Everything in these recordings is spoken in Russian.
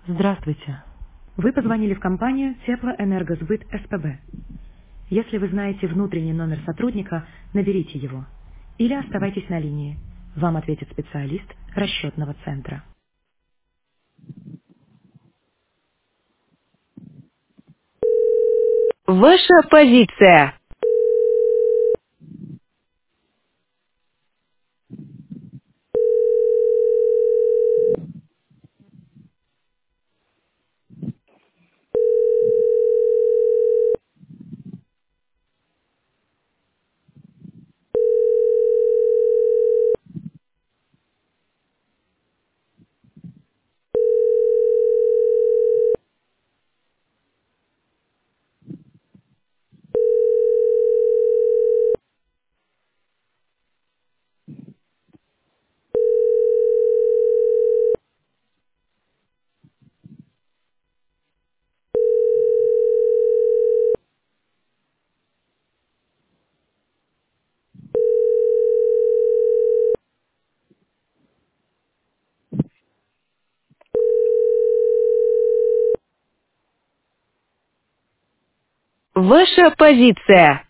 Здравствуйте. Вы позвонили в компанию Теплоэнергосбыт СПБ. Если вы знаете внутренний номер сотрудника, наберите его. Или оставайтесь на линии. Вам ответит специалист расчетного центра. Ваша позиция. Ваша позиция.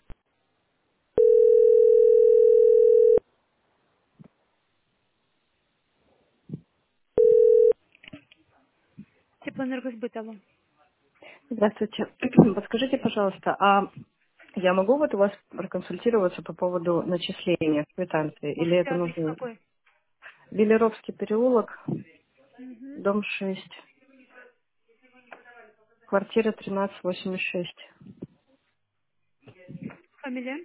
Теплоэнергосбыт, алло. Здравствуйте. Подскажите, пожалуйста, а я могу вот у вас проконсультироваться по поводу начисления квитанции? Или Можете это адрес нужно? какой? Велеровский переулок, Мгм. дом 6, квартира 1386. Фамилия?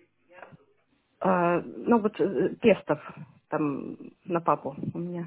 Ну вот Пестов, там на папу у меня.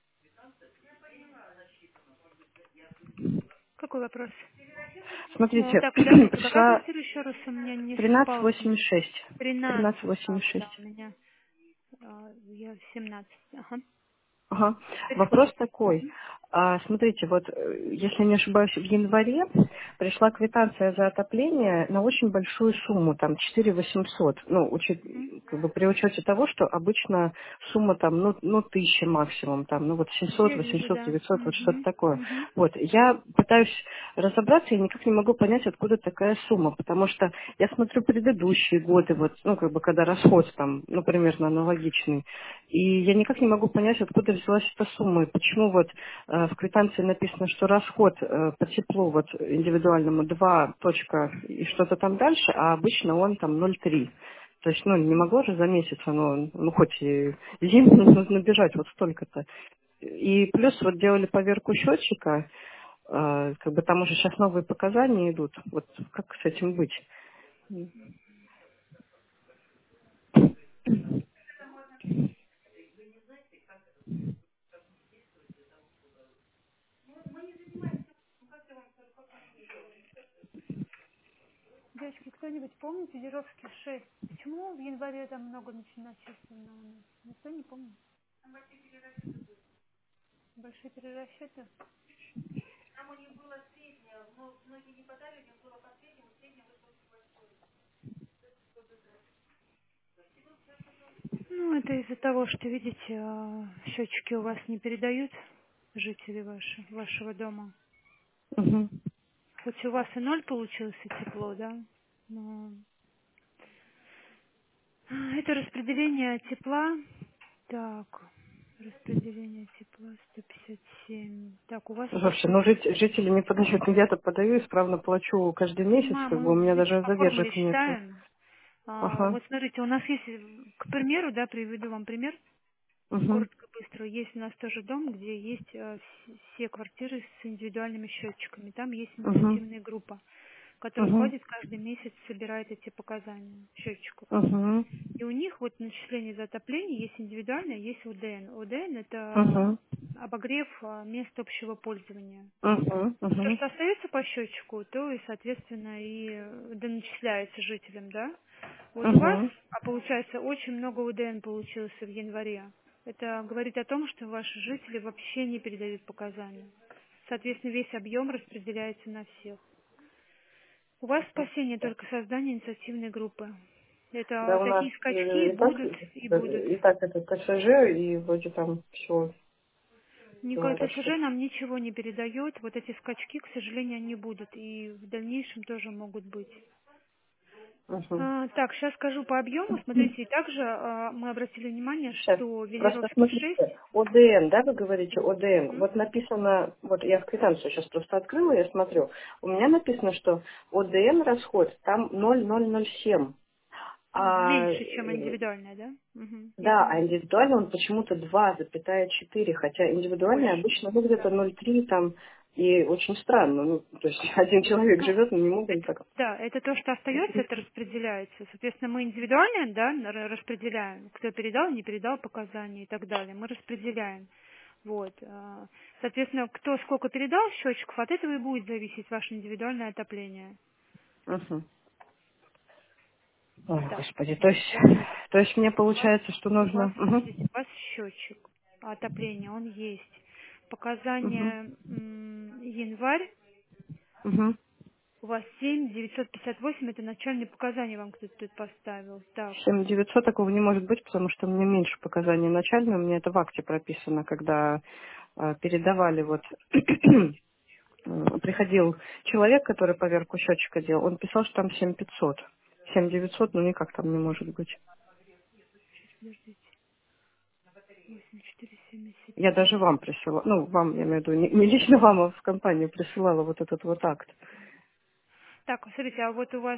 Какой вопрос? Ну, Смотрите, так, подождите, какая пришла квартира еще раз у меня не совпало с ним? 1386. 13. Ага, да, 1386. у меня я 17. Ага. Ага. Вопрос Переходите. такой. Смотрите, вот если не ошибаюсь, в январе пришла квитанция за отопление на очень большую сумму, там 4800. Ну, Мгм. как бы при учете того, что обычно сумма там, ну 1000 максимум, там, ну вот 700, Я вижу, 800, да. 900, вот что-то Мгм. такое. Мгм. Вот, я пытаюсь разобраться и никак не могу понять, откуда такая сумма, потому что я смотрю предыдущие годы, вот, ну, как бы, когда расход там, ну, примерно аналогичный, и я никак не могу понять, откуда взялась эта сумма, и почему вот в квитанции написано, что расход по теплу вот индивидуальному 2 точка и что-то там дальше, а обычно он там 0,3. То есть, ну, не могло же за месяц оно, ну, хоть и зиму нужно бежать вот столько-то. И плюс вот делали поверку счетчика, как бы там уже сейчас новые показания идут. Вот как с этим быть? Девочки, кто-нибудь помнит Федеровский 6? Почему в январе там много начислено у нас? Никто не помнит. Большие перерасчеты? Ну, это из-за того, что, видите, счетчики у вас не передают жители вашего дома. Мгм. Хоть у вас и ноль получилось и тепло, да? Но это распределение тепла. Так, распределение тепла 157. Так, у вас Слушай, ну жители не подают, но я-то подаю, исправно плачу каждый месяц, как бы у мы, меня видите, даже по формуле задержек нету. считаем. Ага. Вот смотрите, у нас есть, к примеру, да, приведу вам пример. Угу. Коротко, быстро. Есть у нас тоже дом, где есть все квартиры с индивидуальными счетчиками. Там есть Угу. инициативная группа, которая Угу. ходит каждый месяц, собирает эти показания счетчиков. Угу. И у них вот начисление за отопление есть индивидуальное, есть ОДН. ОДН– это Угу. обогрев мест общего пользования. Угу. То, Угу. что остается по счетчику, то и, соответственно, и доначисляется жителям, да? Вот у вас, Угу. получается, очень много УДН получилось в январе. Это говорит о том, что ваши жители вообще не передают показания. Соответственно, весь объем распределяется на всех. У вас спасение только создание инициативной группы. Да, Это у нас такие скачки и так, будут и будут. и так это ТСЖ, и вроде там все. Николай, ТСЖ расчет. нам ничего не передает. Вот эти скачки, к сожалению, они будут. И в дальнейшем тоже могут быть. Угу. Так, сейчас скажу по объему. Смотрите, и также мы обратили внимание, Сейчас. что Просто Велеровский смотрите, 6. ОДН, да, вы говорите, ОДН. Мгм. Вот написано, вот я в квитанцию сейчас просто открыла, я смотрю. У меня написано, что ОДН расход там 0,007. А, Меньше, чем индивидуальная, да? Мгм, я да, а поняла. индивидуально он почему-то 2,4, хотя индивидуальный Больше. обычно, ну, где-то 0,3 там, и очень странно. Ну, то есть один человек Ну, живет, мы не можем это, так. да, это то, что остается, это распределяется. Соответственно, мы индивидуально, да, распределяем, кто передал, не передал показания и так далее. Мы распределяем. Вот. Соответственно, кто сколько передал счетчиков, от этого и будет зависеть ваше индивидуальное отопление. Угу. Ой, Так, господи, значит, то есть мне у вас, получается, что нужно... смотрите, у вас счетчик отопления, он есть. Угу. Показания январь. Угу. У вас 7,958, это начальные показания вам кто-то тут поставил. Так, 7900 такого не может быть, потому что мне меньше показаний начальные, у меня это в акте прописано, когда передавали вот приходил человек, который поверку счетчика делал, он писал, что там 7500. 7900, ну никак там не может быть. подождите, 8470. Я даже вам присылала, ну, вам, я имею в виду, не лично вам, а в компанию присылала вот этот вот акт. Так, смотрите, а вот у вас,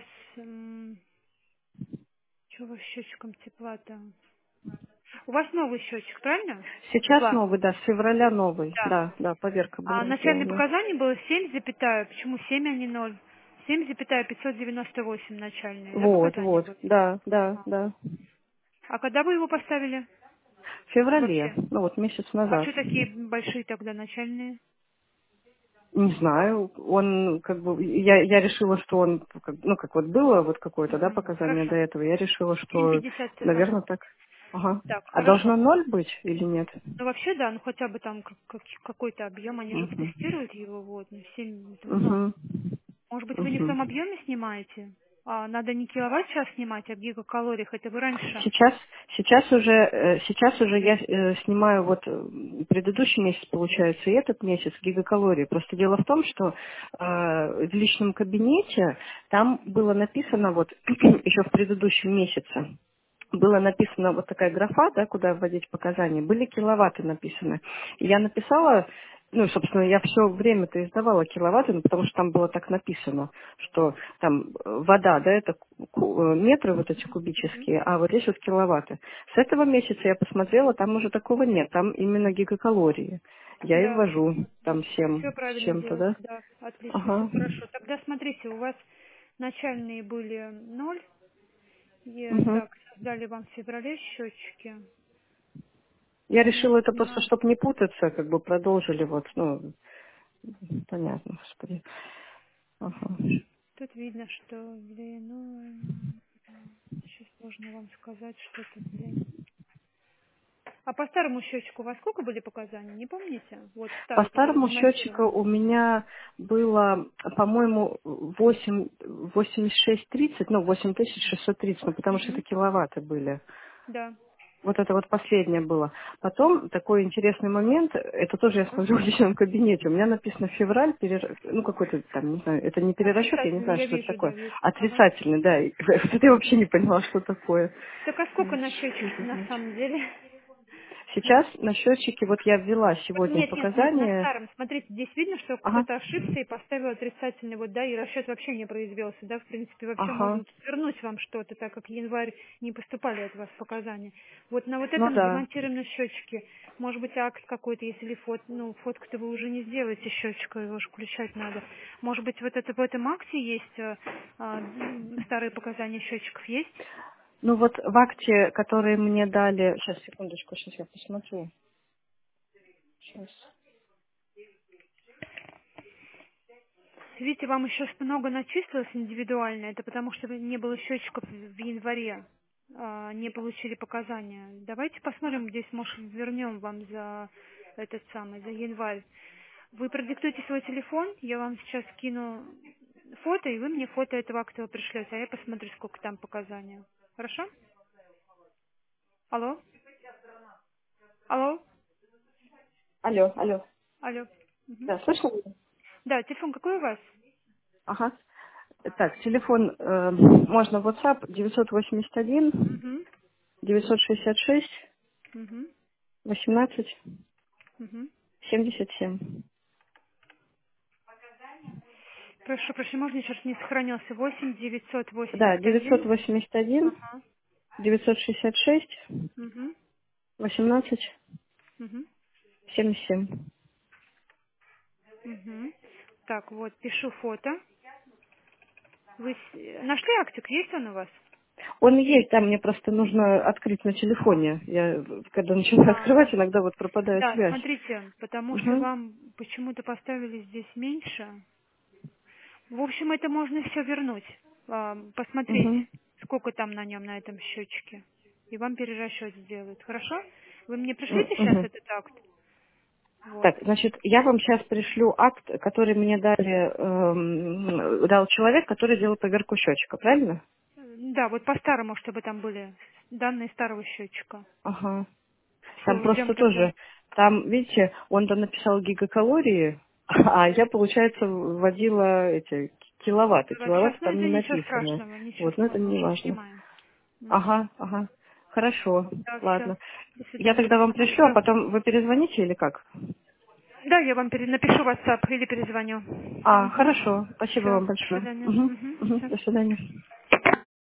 что у вас с счетчиком тепла-то? У вас новый счетчик, правильно? Сейчас Тепла. новый, да, с февраля новый, Да. да, поверка А была начальное сделана. показание было 7, почему 7, а не 0? 7,598 начальные, да, Вот, показания вот, были? да, да, Ага. да. А когда вы его поставили В феврале, вообще? ну вот месяц А назад. что такие большие тогда начальные? Не знаю, он как бы, я решила, что он, ну как вот было вот какое-то, да, Мгм. показание до Хорошо. этого, я решила, что, 7,50 цена. наверное, так. Ага. Так, А должно хорошо. 0 быть или нет? Ну, вообще, да, ну хотя бы там какой-то объем, они же Угу. тестируют его, вот, ну, 7 это много. Угу. Может быть, вы не в Угу. том объеме снимаете? Надо не киловатт-час снимать, а в гигакалориях, это вы раньше. Сейчас уже я снимаю вот предыдущий месяц, получается, и этот месяц гигакалории. Просто дело в том, что в личном кабинете там было написано вот еще в предыдущем месяце. Было написано вот такая графа, да, куда вводить показания, были киловатты написаны. И я написала, ну, собственно, я все время-то издавала киловатты, ну, потому что там было так написано, что там вода, да, это метры вот эти Мгм. кубические, а вот здесь вот киловатты. С этого месяца я посмотрела, там уже такого нет, там именно гигакалории. Я и Да, ввожу там 7 все с правильно чем-то, делаете, да. да, отлично, все Ага. хорошо. Тогда смотрите, у вас начальные были 0, и Угу. так, создали вам в феврале счетчики. Я решила это просто, Нужно, чтобы не путаться, как бы продолжили вот, ну, понятно, господи. Ага. тут видно, что, блин, сейчас сложно вам сказать, что тут, блин. А по старому счетчику у вас сколько были показания, не помните? Вот По старый, который старому счетчику демонтирован. у меня было, по-моему, 8630, ну, 8630, ну, потому что это Угу. киловатты были. Да. Вот это вот последнее было. Потом такой интересный момент, это тоже я смотрю в личном кабинете, у меня написано февраль, ну какой-то там, не знаю, это не перерасчет, я не Отрицательный, знаю, я что это вижу, да, такое. вижу. Ага. Отрицательный, да. И вот это я вообще не поняла, что такое. Так а сколько на Что счетчике это на значит? самом деле? Сейчас на счетчике, вот я ввела сегодня Нет, на показания. старом. Смотрите, здесь видно, что Ага, кто-то ошибся и поставил отрицательный, вот, да, и расчет вообще не произвелся, да, в принципе, вообще ага. можно вернуть вам что-то, так как январь не поступали от вас показания. Вот на вот Ну этом да. демонтированном счетчике, может быть, акт какой-то, если фотку-то вы уже не сделаете счетчика, его же включать надо. Может быть, вот это в этом акте есть старые показания счетчиков есть? Ну вот в акте, которые мне дали... Сейчас, секундочку, сейчас я посмотрю. Сейчас. Видите, вам еще много начислилось индивидуально. Это потому, что не было счетчиков в январе. Не получили показания. Давайте посмотрим, здесь, может, вернем вам за этот самый, за январь. Вы продиктуйте свой телефон, я вам сейчас скину фото, и вы мне фото этого актова пришлете, а я посмотрю, сколько там показания. Хорошо? Алло? Алло? Алло, алло. Алло. Мгм. Да, слышно меня? Да, телефон какой у вас? Ага. Так, телефон можно в WhatsApp 981 Угу. 966 Угу. 18 Угу. 77. Прошу прощения, можно еще раз не сохранился? Восемь девятьсот Да, восемьдесят один. 981 Ага. 966 Угу. 18 Угу. 77. Угу. Так, вот, пишу фото. Вы нашли актик? Есть он у вас? Он есть, там мне просто нужно открыть на телефоне. Я, когда начинаю А, открывать, иногда вот пропадает да, связь. смотрите, потому что Угу, вам почему-то поставили здесь меньше. В общем, это можно все вернуть, посмотреть, угу, сколько там на нем, на этом счетчике. И вам перерасчет сделают. Хорошо? Вы мне пришлите сейчас угу. этот акт? Вот. Так, значит, я вам сейчас пришлю акт, который мне дал человек, который делал поверку счетчика, правильно? Да, вот по-старому, чтобы там были данные старого счетчика. Ага. Там Все, ждем просто тогда. тоже, там, видите, он там написал гигакалории, а я, получается, вводила эти киловатты. Сейчас, Киловатты ну там это не ничего написаны. страшного, ничего Вот, но это сложного, не мы важно. понимаем. Мгм. Ага, ага. Хорошо, Да, все. ладно. До Я свидания. тогда вам Ага, пришлю, а да. потом вы перезвоните или как? Да, я вам напишу в WhatsApp или перезвоню. А, Угу. хорошо. Спасибо Все, вам до большое. свидания. Угу, Угу. угу. Все. До свидания.